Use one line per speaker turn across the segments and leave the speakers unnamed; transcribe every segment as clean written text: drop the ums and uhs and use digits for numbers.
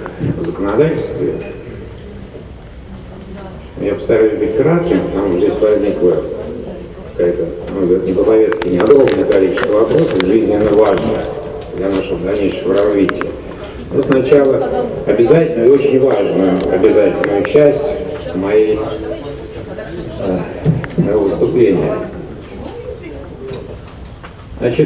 в законодательстве. Я постараюсь быть кратким, потому что здесь возникло какая-то, не по-повестке, не огромное количество вопросов, жизненно важных для нашего дальнейшего развития. Но сначала обязательную и очень важную обязательную часть моего выступления. Значит,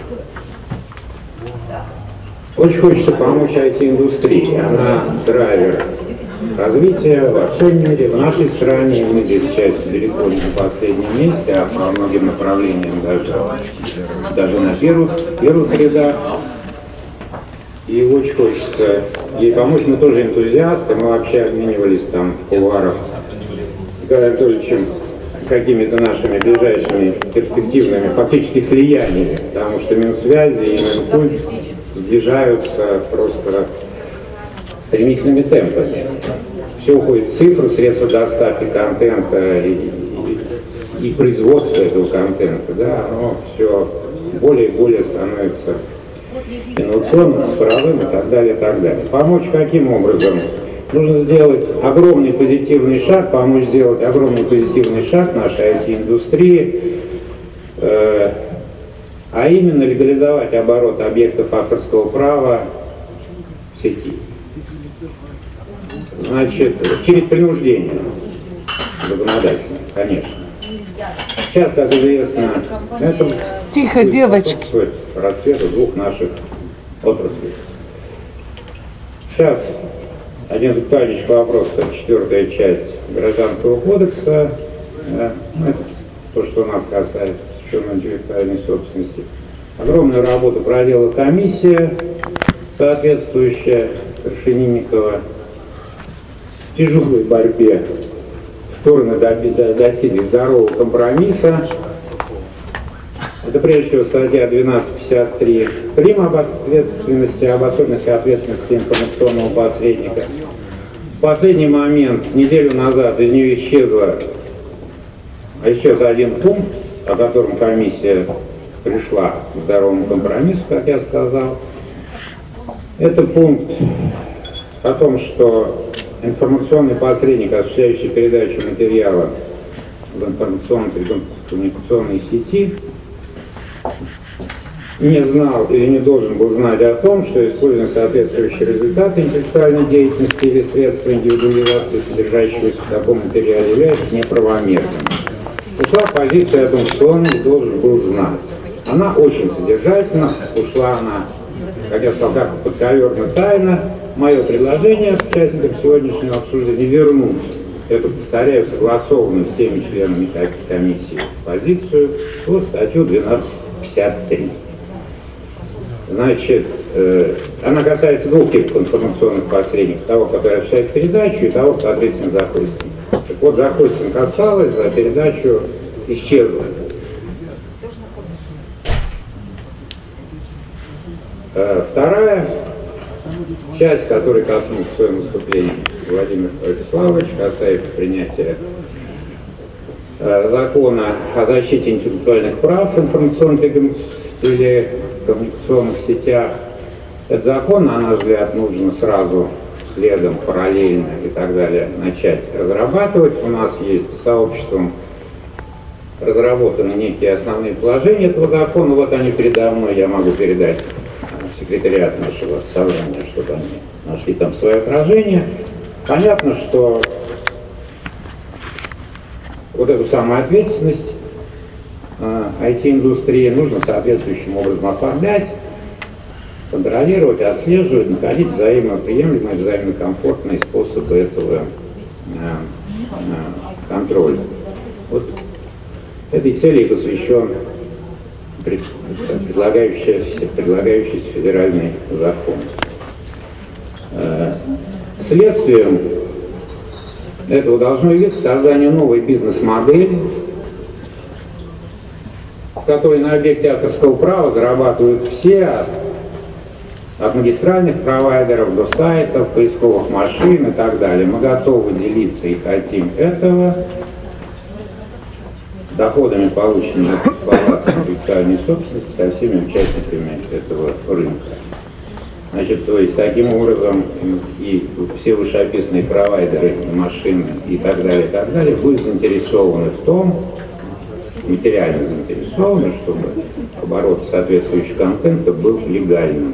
очень хочется помочь IT-индустрии. Она драйвер развития во всем мире, в нашей стране. Мы здесь, к счастью, далеко не на последнем месте, а по многим направлениям даже на первых рядах. И очень хочется ей помочь. Мы тоже энтузиасты, мы вообще обменивались там в кулуарах с Николаем Анатольевичем какими-то нашими ближайшими перспективными фактически слияниями, потому что Минсвязи и Минкульт сближаются просто стремительными темпами. Все уходит в цифру, средства доставки контента и производства этого контента, да, оно все более и более становится инновационным, цифровым и так далее, и так далее. Помочь каким образом? Нужно сделать огромный позитивный шаг, помочь сделать огромный позитивный шаг нашей IT-индустрии, а именно легализовать оборот объектов авторского права в сети. Значит, через принуждение законодательно, конечно. Сейчас, как известно, это
тихо, девочки,
рассвету двух наших отраслей. Сейчас один из актуальнейших вопросов, 4-я часть Гражданского кодекса, это то, что нас касается, посвященной интеллектуальной собственности. Огромную работу проделала комиссия, соответствующая Вершининникова. В тяжелой борьбе стороны достигли здорового компромисса. Это прежде всего статья 1253 прим. Об ответственности, об особенности ответственности информационного посредника. В последний момент, неделю назад, из нее исчез один пункт, о котором комиссия пришла к здоровому компромиссу, как я сказал. Это пункт о том, что информационный посредник, осуществляющий передачу материала в информационно-коммуникационной сети, не знал или не должен был знать о том, что используя соответствующие результаты интеллектуальной деятельности или средства индивидуализации, содержащегося в таком материале, является неправомерным. Ушла позиция о том, что он не должен был знать. Она очень содержательна, ушла она, как я сказал, как подковерно тайно. Мое предложение участникам сегодняшнего обсуждения вернуть эту, повторяю, согласованную всеми членами комиссии позицию в статью 1253. Значит, она касается двух типов информационных посредников: того, который осуществляет передачу, и того, кто ответственен за хостинг. Так вот, за хостинг осталось, за передачу исчезла. Вторая часть, которой коснулся в своем выступлении Владимир Вячеславович, касается принятия закона о защите интеллектуальных прав в информационно-телекоммуникационных сетях. Этот закон, на наш взгляд, нужно сразу, следом, параллельно и так далее начать разрабатывать. У нас есть с сообществом разработаны некие основные положения этого закона. Вот они передо мной, я могу передать в секретариат нашего собрания, чтобы они нашли там свое отражение. Понятно, что вот эту самую ответственность IT-индустрии нужно соответствующим образом оформлять, контролировать, отслеживать, находить взаимоприемлемые, взаимокомфортные способы этого контроля. Вот этой цели посвящен предлагающийся федеральный закон. Следствием этого должно явиться создание новой бизнес-модели, в которой на объекте авторского права зарабатывают все, от магистральных провайдеров до сайтов, поисковых машин и так далее. Мы готовы делиться и хотим этого доходами, полученными от эксплуатации интеллектуальной собственности, со всеми участниками этого рынка. Значит, то есть таким образом и все вышеописанные провайдеры машин и так далее, будут заинтересованы в том, материально заинтересованы, чтобы оборот соответствующего контента был легальным.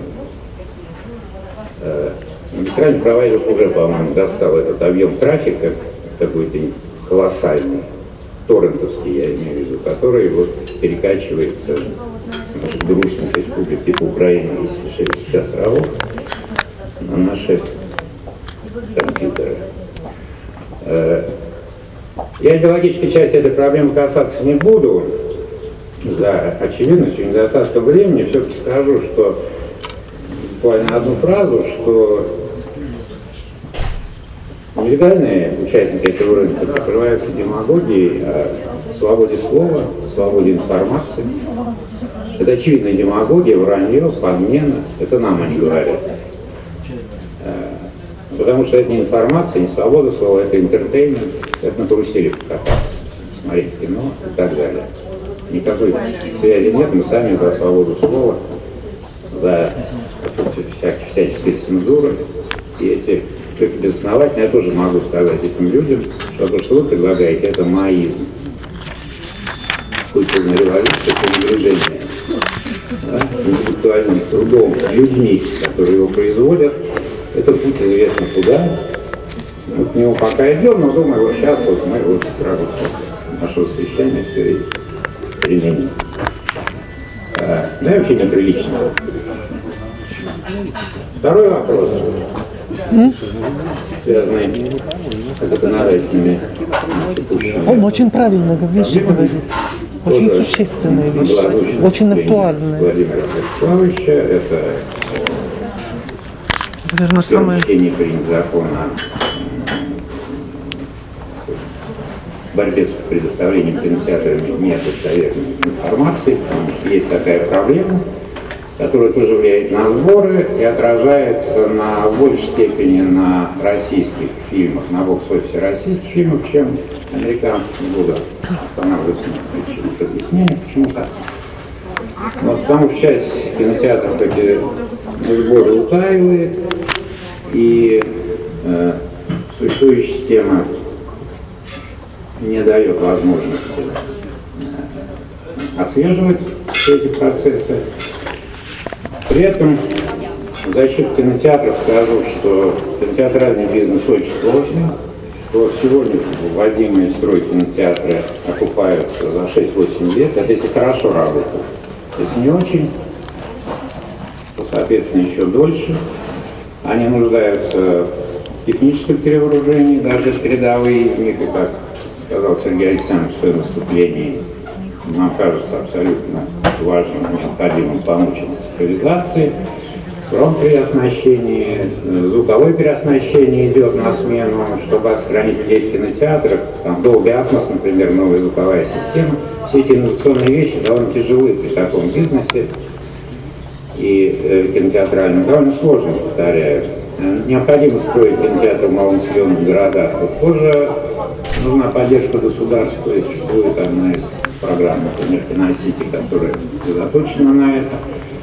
Магистральный провайдер уже, по-моему, достал этот объем трафика, какой-то колоссальный, торрентовский, я имею в виду, который вот перекачивается с наших дружных республик типа Украины и Сейшельских островов на наши компьютеры. Я идеологической части этой проблемы касаться не буду, за очевидностью, недостатком времени, все-таки скажу, что буквально одну фразу, что нелегальные участники этого рынка покрываются демагогией о свободе слова, свободе информации. Это очевидная демагогия, вранье, подмена. Это нам они говорят. Потому что это не информация, не свобода слова, это интертеймент, это на карусели покататься, смотреть кино и так далее. Никакой связи нет, мы сами за свободу слова, за отсутствие всяческой цензуры. И эти безосновательно, я тоже могу сказать этим людям, что то, что вы предлагаете, это маоизм. Культурная революция, пренебрежение интеллектуальным трудом, людьми, которые его производят, это путь известно куда. Мы к нему пока идем, но думаю, вот сейчас вот мы вот сразу после нашего совещания все и применим. Да и вообще неприлично. Второй вопрос, связанный с законодательными текущими.
Он очень правильно вещи говорит. Очень существенные вещи, очень актуальные.
Владимира Вячеславовича, это
наверное, самое...
чтение принят закон о борьбе с предоставлением кинотеатрами недостоверной информации, потому что есть такая проблема, которая тоже влияет на сборы и отражается в большей степени на российских фильмах, на бокс-офисе российских фильмов, чем американских. Не буду останавливаться на причинах разъяснения, почему так. Вот, потому что часть кинотеатров эти сборы утаивает, и существующая система не дает возможности отслеживать все эти процессы. При этом в защиту кинотеатров скажу, что кинотеатральный бизнес очень сложный, что сегодня вводимые в строй кинотеатры окупаются за 6-8 лет, это если хорошо работают. Если не очень, то, соответственно, еще дольше. Они нуждаются в техническом перевооружении, даже передовые из них, и как сказал Сергей Александрович в своем выступлении, нам кажется абсолютно важным и необходимым помочь этой цифровизации. Цифровом переоснащении, звуковое переоснащение идет на смену, чтобы сохранить людей в кинотеатрах. Там Dolby Atmos, например, новая звуковая система. Все эти инновационные вещи довольно тяжелы при таком бизнесе и кинотеатральном. Довольно сложно, повторяю. Необходимо строить кинотеатры в малонаселенных городах. Вот тоже нужна поддержка государства, и существует одна из программ, например, «Киносити», которая заточена на это.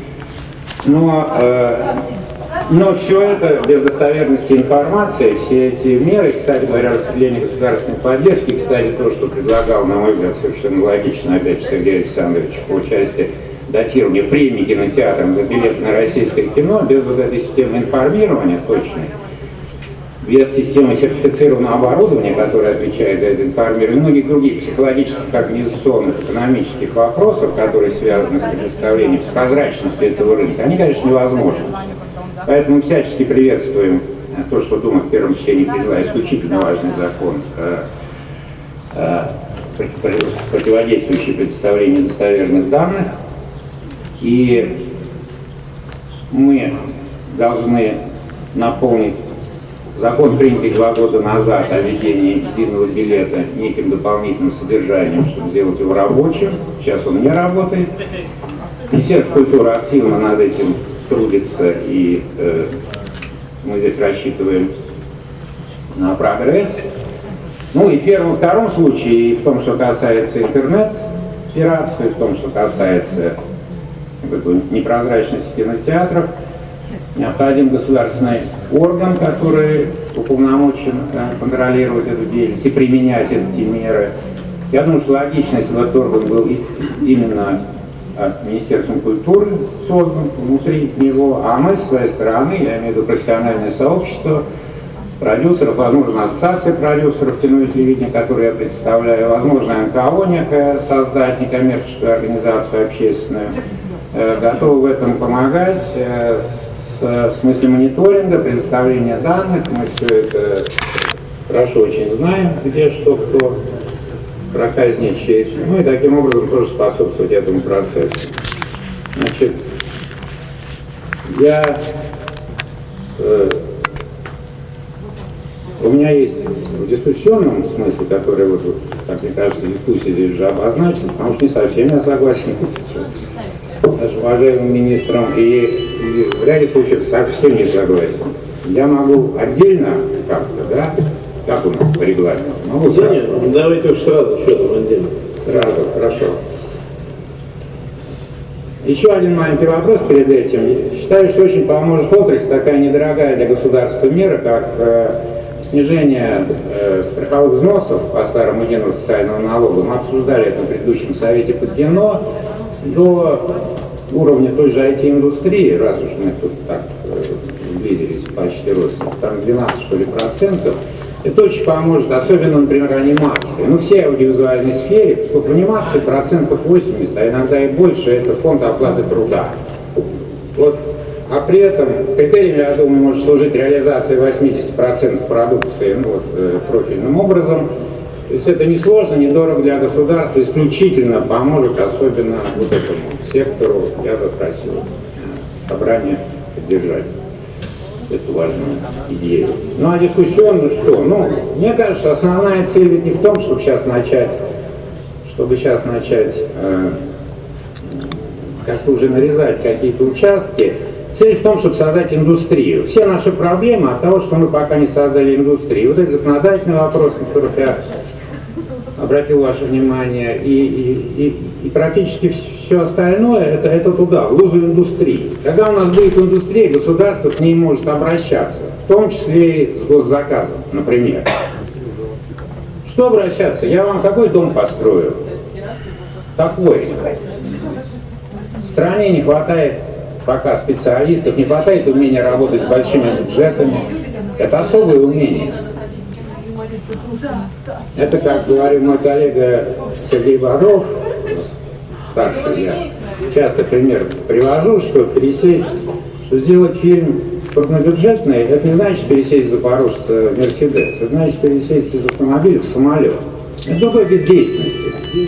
Но все это без достоверности информации, все эти меры, кстати говоря, распределение государственной поддержки, кстати, то, что предлагал, на мой взгляд, совершенно логично, опять же, Сергей Александрович, по части датирования премий кинотеатрам за билет на российское кино, без вот этой системы информирования точной, без системы сертифицированного оборудования, которое отвечает за это информирование, многих других психологических, организационных, экономических вопросов, которые связаны с предоставлением, с прозрачностью этого рынка, они, конечно, невозможны. Поэтому мы всячески приветствуем то, что Дума в первом чтении приняла исключительно важный закон, противодействующий предоставлению достоверных данных. И мы должны наполнить закон, принятый 2 года назад о введении единого билета, неким дополнительным содержанием, чтобы сделать его рабочим. Сейчас он не работает. Министерство культуры активно над этим трудится, и мы здесь рассчитываем на прогресс. Ну и во втором случае, и в том, что касается интернет-пиратства, и в том, что касается непрозрачности кинотеатров, необходим государственный орган, который уполномочен контролировать эту деятельность и применять эти меры. Я думаю, что логично, если бы этот орган был именно Министерством культуры создан внутри него, а мы, с своей стороны, я имею в виду профессиональное сообщество, продюсеров, возможно, ассоциация продюсеров кино и телевидения, которую я представляю, возможно, НКО некое создать, некоммерческую организацию общественную, готовы в этом помогать, в смысле мониторинга, предоставления данных. Мы все это хорошо очень знаем, где что, кто проказничает. Ну и таким образом тоже способствовать этому процессу. Значит, у меня есть в дискуссионном смысле, который, вот, как мне кажется, дискуссия здесь уже обозначена, потому что не совсем я согласен с нашим уважаемым министром и в ряде случаев совсем не согласен. Я могу отдельно как-то, да, как у нас по регламенту? Могу сразу?
Нет, давайте уж сразу, что там отдельно.
Сразу, хорошо. Еще один маленький вопрос перед этим. Считаю, что очень поможет отрасль, такая недорогая для государства мера, как снижение страховых взносов по старому единому социальному налогу. Мы обсуждали это на предыдущем совете по кино до уровня той же IT-индустрии, раз уж мы тут так близились почти родственников, там 12 что ли процентов. Это очень поможет, особенно, например, анимации. Ну, всей аудиовизуальной сфере, поскольку в анимации процентов 80, а иногда и больше, это фонд оплаты труда. Вот. А при этом критерием, я думаю, может служить реализация 80% продукции профильным образом. То есть это несложно, недорого для государства, исключительно поможет, особенно вот этому сектору. Я бы просил собрание поддержать эту важную идею. Ну а дискуссионно что? Ну, мне кажется, основная цель ведь не в том, чтобы сейчас начать как-то уже нарезать какие-то участки. Цель в том, чтобы создать индустрию. Все наши проблемы от того, что мы пока не создали индустрию. Вот эти законодательные вопросы, на которых я обратил ваше внимание, и практически все остальное, это туда, в лузу индустрии. Когда у нас будет индустрия, государство к ней может обращаться, в том числе и с госзаказом, например. Что обращаться? Я вам какой дом построю? Такой. В стране не хватает пока специалистов, не хватает умения работать с большими бюджетами. Это особое умение. Это, как говорил мой коллега Сергей Бодров, старший, я часто пример привожу, что сделать фильм крупнобюджетный, это не значит пересесть из Запорожца в Мерседес, это значит пересесть из автомобиля в самолет. Это другой вид деятельности.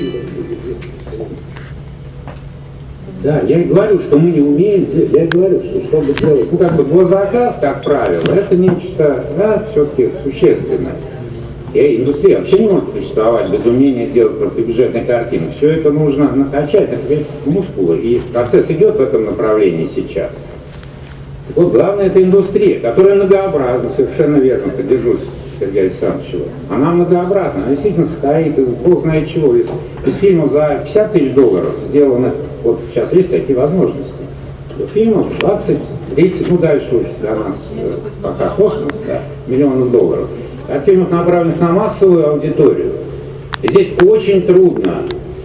Да, я и говорю, что мы не умеем, я и говорю, что чтобы делать, госзаказ, как правило, это нечто, да, все-таки существенное. И индустрия вообще не может существовать без умения делать крупнобюджетные картины. Все это нужно накачать, например, мускулы, и процесс идет в этом направлении сейчас. Так вот, главное, это индустрия, которая многообразна, совершенно верно, поддержусь Сергея Александровича. Она многообразна, она действительно состоит из бог знает чего, из фильмов за 50 тысяч долларов сделанных, вот сейчас есть такие возможности, до фильмов 20, 30, ну дальше уже для нас пока космос, да, миллионов долларов. А фильмов, направленных на массовую аудиторию. И здесь очень трудно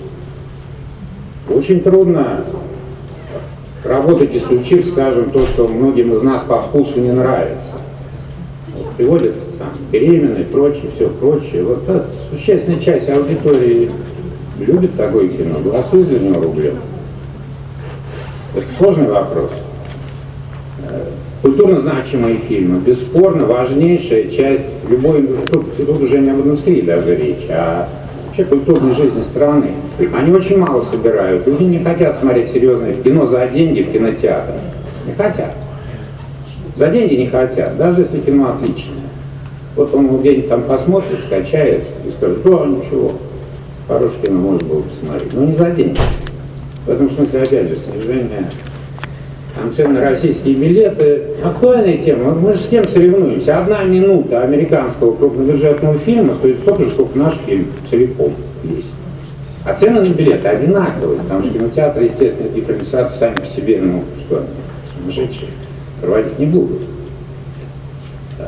работать, исключив, скажем, то, что многим из нас по вкусу не нравится. Вот, приводят там беременные, прочее, все прочее. Вот это, существенная часть аудитории любит такое кино, голосует за него рублем. Это сложный вопрос. Культурно значимые фильмы, бесспорно, важнейшая часть любой, тут уже не об индустрии даже речь, а вообще культурной жизни страны. Они очень мало собирают, люди не хотят смотреть серьезное в кино за деньги в кинотеатр. Не хотят. За деньги не хотят, даже если кино отличное. Вот он где-нибудь там посмотрит, скачает и скажет, да, ничего, хорошее кино можно было посмотреть, но не за деньги. В этом смысле, опять же, снижение там цены на российские билеты. Актуальная тема. Мы же с кем соревнуемся? 1 минута американского крупнобюджетного фильма стоит столько же, сколько наш фильм целиком есть. А цены на билеты одинаковые, потому что кинотеатры, естественно, дифференциацию сами по себе, ну что, сумасшедшие проводить не будут. Да.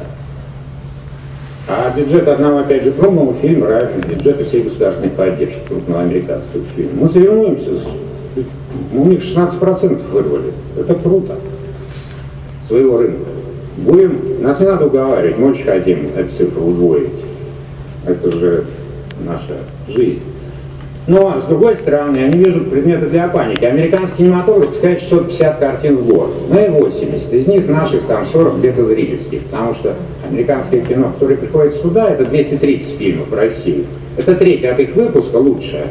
А бюджет одного, опять же, крупного фильма равен бюджету всей государственной поддержки крупного американского фильма. Мы соревнуемся, у них 16% вырвали. Это круто. Своего рынка. Нас не надо уговаривать, мы очень хотим эту цифру удвоить. Это же наша жизнь. Но, с другой стороны, я не вижу предмета для паники. Американский кинематограф пускает 650 картин в год. Ну и 80. Из них наших там 40 где-то зрительских. Потому что американское кино, которое приходит сюда, это 230 фильмов в России. Это треть от их выпуска лучшее.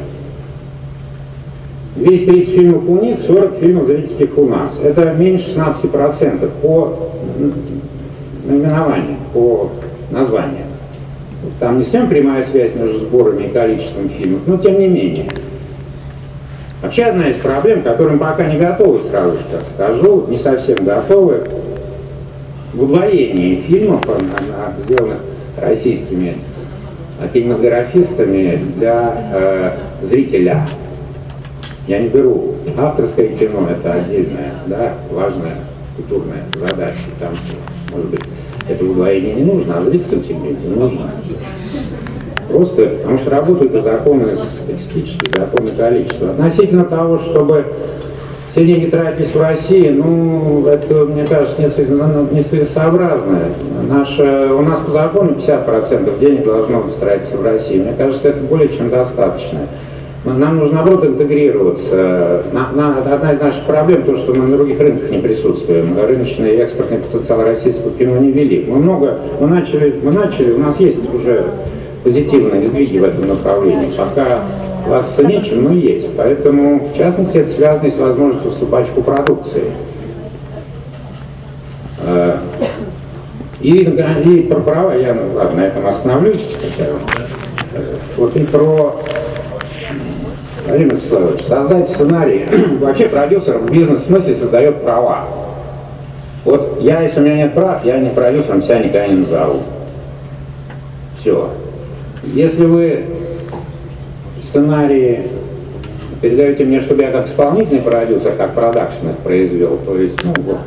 230 фильмов у них, 40 фильмов зрительских у нас. Это меньше 16% по наименованию, по названию. Там не совсем прямая связь между сборами и количеством фильмов, но тем не менее. Вообще одна из проблем, к которым пока не готовы, сразу же так скажу, не совсем готовы, в удвоении фильмов, сделанных российскими кинематографистами для зрителя. Я не беру авторское кино, это отдельная, да, важная культурная задача. Там, может быть, это удвоение не нужно, а зрительским сегменте нужно. Просто потому что работают и законы статистические, законы количества. Относительно того, чтобы все деньги тратились в России, ну, это, мне кажется, нецелесообразно. У нас по закону 50% денег должно тратиться в России. Мне кажется, это более чем достаточно. Нам нужно, наоборот, интегрироваться. Одна из наших проблем, то, что мы на других рынках не присутствуем. Рыночный и экспортный потенциал российского кино невелик. Мы начали, у нас есть уже позитивные сдвиги в этом направлении. Пока хвастаться нечем, но есть. Поэтому, в частности, это связано с возможностью вступать в копродукции. И про права, я ладно, на этом остановлюсь. Вот и про... Владимир Вячеславович, создать сценарий, вообще продюсер в бизнес-смысле создает права. Вот я, если у меня нет прав, я не продюсером себя никогда не назову. Все. Если вы сценарии передаете мне, чтобы я как исполнительный продюсер, как продакшн их произвел, то есть, ну вот,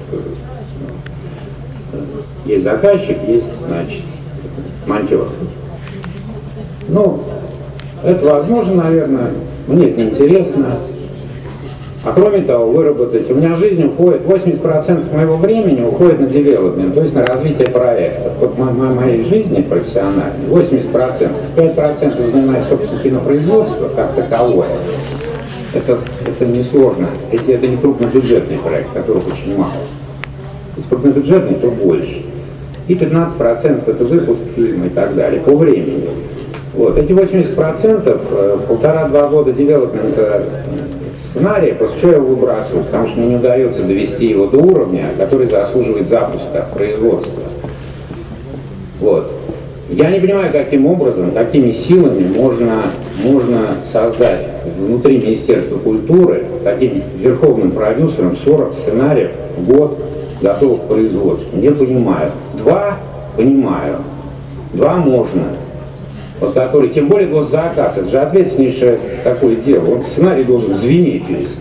есть заказчик, есть, значит, монтер. Ну, это возможно, наверное. Мне это неинтересно. А кроме того, выработать. У меня жизнь уходит, 80% моего времени уходит на девелопмент, то есть на развитие проекта. Вот моей жизни профессиональной 80%. 5% занимает, собственно, кинопроизводство как таковое. Это несложно, если это не крупнобюджетный проект, которых очень мало. Если крупнобюджетный, то больше. И 15% это выпуск фильма и так далее, по времени. Вот. Эти 80%, 1,5-2 года девелопмента сценария, после чего я его выбрасываю, потому что мне не удается довести его до уровня, который заслуживает запуска в производство. Вот. Я не понимаю, каким образом, какими силами можно создать внутри Министерства культуры таким верховным продюсером 40 сценариев в год готовых к производству. Не понимаю. 2 понимаю. 2 можно. Вот который, тем более госзаказ, это же ответственнейшее такое дело. Он сценарий должен звенеть весь.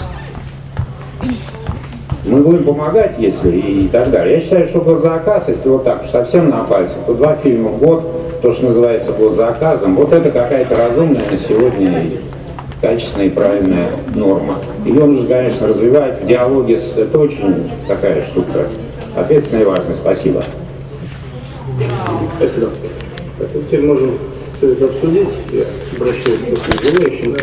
Мы будем помогать, если и так далее. Я считаю, что госзаказ, если вот так совсем на пальцах, то 2 фильма в год, то, что называется госзаказом, вот это какая-то разумная на сегодня и качественная и правильная норма. Ее нужно, конечно, развивать в диалоге с... Это очень такая штука ответственная и важная. Спасибо.
Спасибо. Так, теперь можем все это обсудить. Я обращаюсь к желающим.